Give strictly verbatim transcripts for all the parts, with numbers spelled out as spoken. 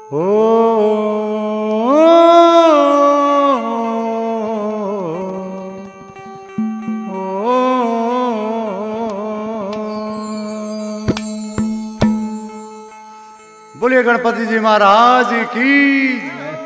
ओ बोलिए गणपति जी महाराज की।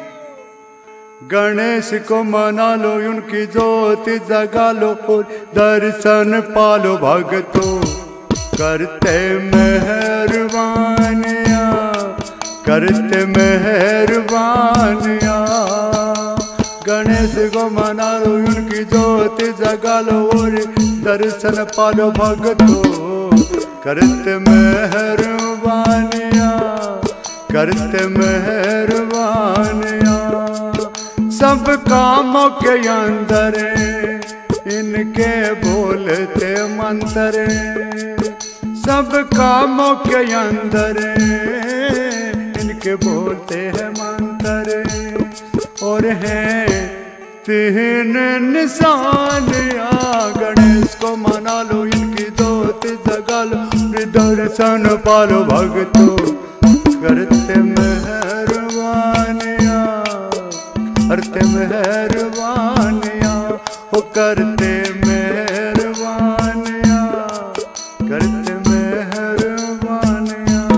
गणेश को मना लो, उनकी ज्योति जगा लो और दर्शन पालो भक्तों करते मेहरबानिया, करते मेहरबानिया। गणेश को मना लो, उनकी ज्योति जगा लो और दर्शन पालो भक्तों करते मेहरबानिया, करते मेहरबानिया। सब कामों के अंदर इनके बोलते मंत्र, सब कामों के अंदर इनके बोलते हैं मंत्र। और हैं तीन निशानिया, गणेश को मना लो, इनकी ज्योति जगा लो, दर्शन पालो भक्तों करते मेहरबानिया, करते मेहरबानिया, वो करते मेहरबानिया, करते मेहरबानिया।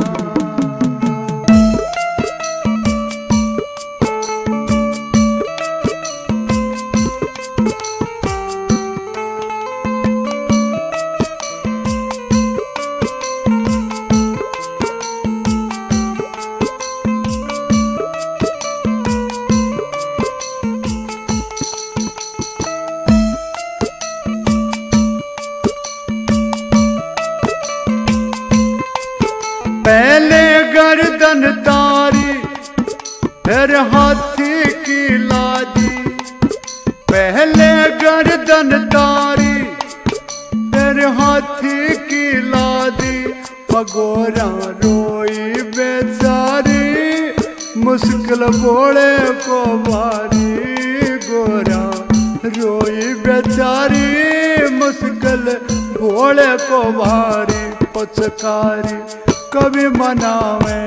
पहले गर्दन तारी फिर हाथी की लादी, पहले गर्दन तारी फिर हाथी की लादी। पगोरा रोई बेचारी, मुश्किल बोले को भारी, गोरा रोई बेचारी, मुश्किल बोले को भारी। पचकारी कभी मनावे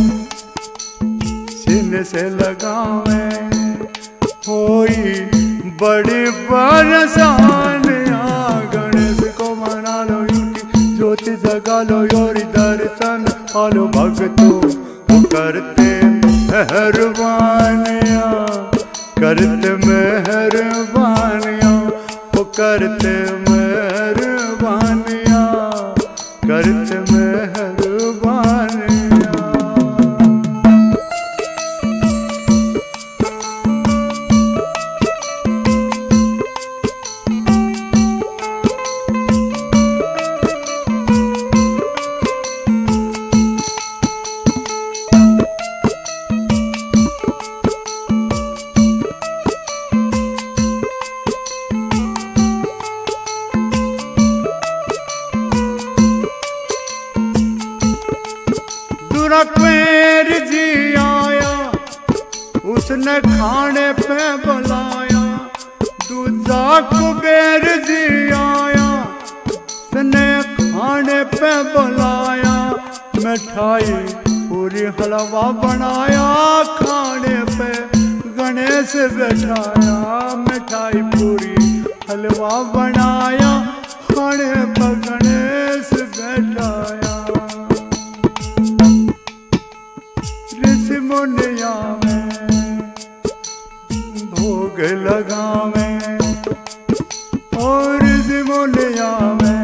सीन से लगावे, होई बड़ी परेशानिया। गणेश को मना लो, इनकी ज्योति जगा लो और दर्शन पालो भक्तों वो करते मेहरबानिया, करते मेहरबानिया, वो करते मेहरबानिया, करते मेहरबानिया। कुबेर जी आया, उसने खाने पे बुलाया। दूजा कुबेर जी आया, उसने खाने पे बुलाया। मिठाई पूरी हलवा बनाया, खाने पे गणेश बैठाया। मिठाई पूरी हलवा बनाया, खाने पे गणेश बैठाया। ऋषि मुनिया में भोग लगावे, और ऋषि मुनिया में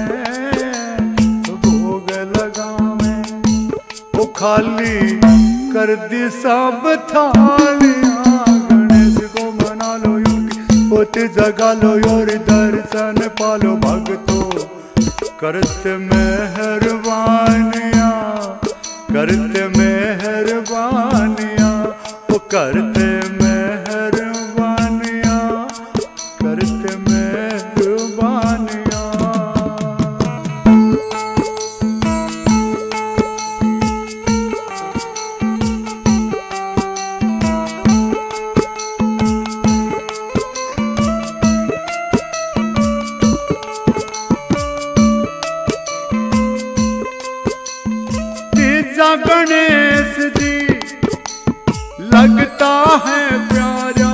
भोग लगावे। वो खाली कर दी सब थालियां, गणेश को मना लो, उनकी ज्योति जगा लो और दर्शन पालो भक्तों करते मेहरबानिया, करते मेहरबानिया, वो करते मेहरबानिया, करते मेहरबानिया। गणेश जी है प्यारा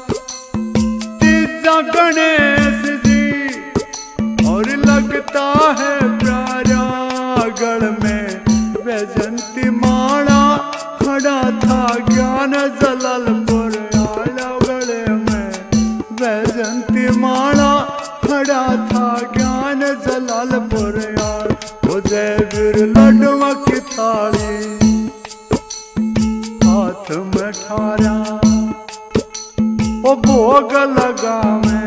तीजा गणेश जी और लगता है प्यारा। गढ़ में वैजंती माला खड़ा था ज्ञान जलालपुर आला। गढ़ में वैजंती माला खड़ा था ज्ञान जलालपुर यार। वो जयवीर लड्डुआ की थाली हाथ में ठारा ओ भोग लगावे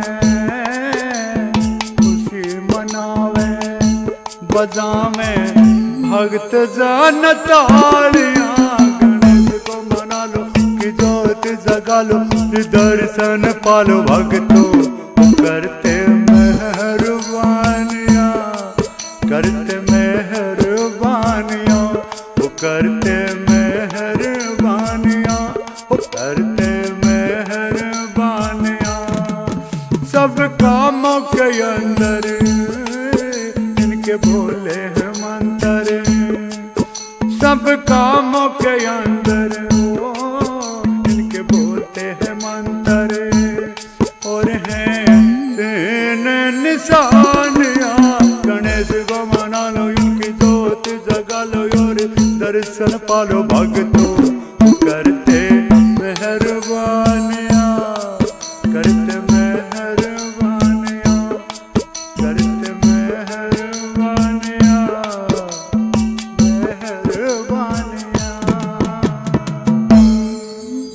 खुशी मनावे बजावे भक्त जन तालियां। गणेश को मना लो कि ज्योति जगा लो दर्शन पालो भक्तों करते मेहरबानियां करते मेहरबानियां वो करते मेहरबानियां वो करते मेहरबानियां। सब कामों के अंदर इनके भोले हैं मंत्र। सब कामों के अंदर वो इनके बोलते हैं मंत्र। और हैं तीन निशानियां। गणेश को मना लो इनकी ज्योति जगा लो और दर्शन पालो भक्तों